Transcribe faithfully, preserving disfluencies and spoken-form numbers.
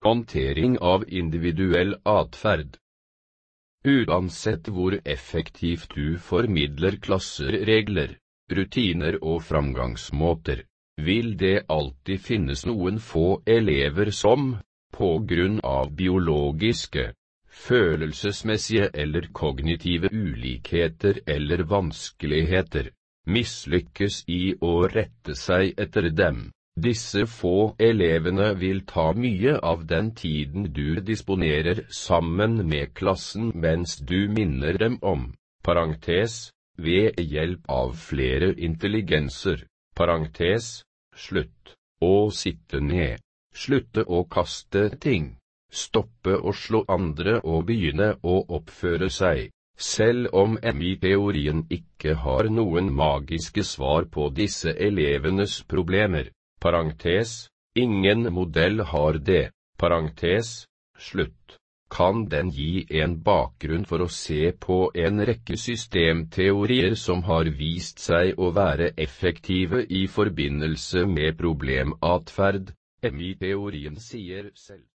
Håndtering av individuell atferd. Uansett hvor effektivt du formidler klasser, regler, rutiner og framgangsmåter, vil det alltid finnes noen få elever som, på grunn av biologiske, følelsesmessige eller kognitive ulikheter eller vanskeligheter, mislykkes i å rette seg etter dem. Disse få elevene vil ta mye av den tiden du disponerer sammen med klassen mens du minner dem om, parentes, ved hjelp av flere intelligenser, parentes, slutt, å sitte ned, slutte å kaste ting, stoppe å slå andre og begynne å oppføre seg. Selv om M I-teorien ikke har noen magiske svar på disse elevenes problemer, parentes, ingen modell har det, parentes, slutt, kan den gi en bakgrunn for å se på en rekke systemteorier som har vist seg å være effektive i forbindelse med problematferd. M I-teorien sier selv.